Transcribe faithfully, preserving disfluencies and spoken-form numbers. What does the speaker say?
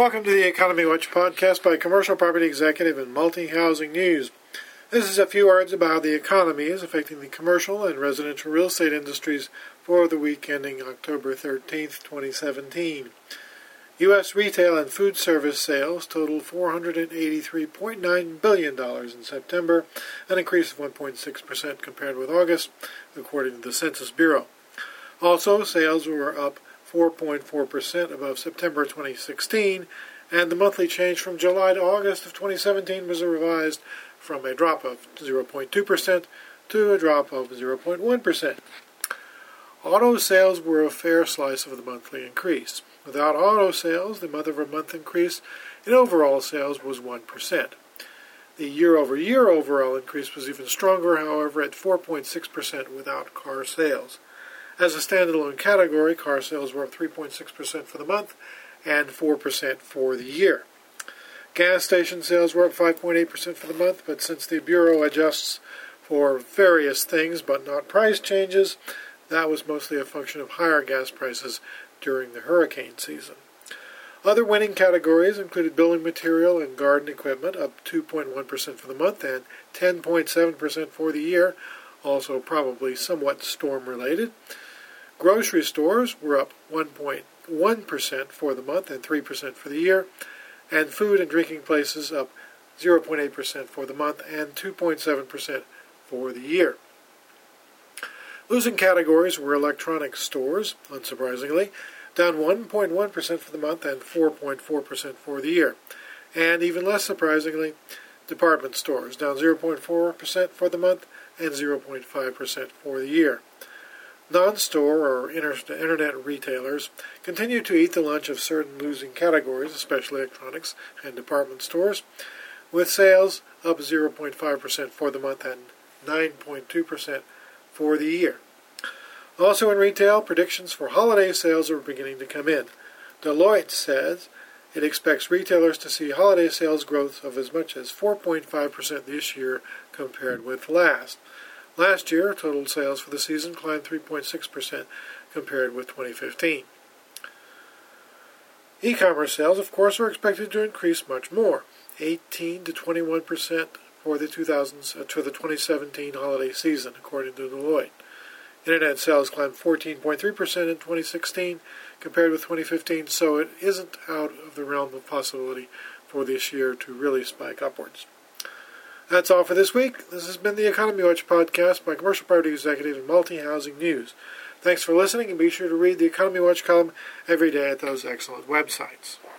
Welcome to the Economy Watch podcast by Commercial Property Executive and Multi-Housing News. This is a few words about how the economy is affecting the commercial and residential real estate industries for the week ending October thirteenth, twenty seventeen. U S retail and food service sales totaled four hundred eighty-three point nine billion dollars in September, an increase of one point six percent compared with August, according to the Census Bureau. Also, sales were up four point four percent above September twenty sixteen, and the monthly change from July to August of twenty seventeen was revised from a drop of zero point two percent to a drop of zero point one percent. Auto sales were a fair slice of the monthly increase. Without auto sales, the month-over-month increase in overall sales was one percent. The year-over-year overall increase was even stronger, however, at four point six percent without car sales. As a standalone category, car sales were up three point six percent for the month and four percent for the year. Gas station sales were up five point eight percent for the month, but since the Bureau adjusts for various things but not price changes, that was mostly a function of higher gas prices during the hurricane season. Other winning categories included building material and garden equipment, up two point one percent for the month and ten point seven percent for the year, also probably somewhat storm-related. Grocery stores were up one point one percent for the month and three percent for the year, and food and drinking places up zero point eight percent for the month and two point seven percent for the year. Losing categories were electronics stores, unsurprisingly, down one point one percent for the month and four point four percent for the year. And even less surprisingly, department stores, down zero point four percent for the month and zero point five percent for the year. Non-store or internet retailers continue to eat the lunch of certain losing categories, especially electronics and department stores, with sales up zero point five percent for the month and nine point two percent for the year. Also in retail, predictions for holiday sales are beginning to come in. Deloitte says it expects retailers to see holiday sales growth of as much as four point five percent this year compared with last. Last year, total sales for the season climbed three point six percent compared with twenty fifteen. E-commerce sales, of course, are expected to increase much more, eighteen to twenty-one percent for the two thousands uh, to the twenty seventeen holiday season, according to Deloitte. Internet sales climbed fourteen point three percent in twenty sixteen compared with twenty fifteen, so it isn't out of the realm of possibility for this year to really spike upwards. That's all for this week. This has been the Economy Watch podcast by Commercial Property Executive and Multi-Housing News. Thanks for listening, and be sure to read the Economy Watch column every day at those excellent websites.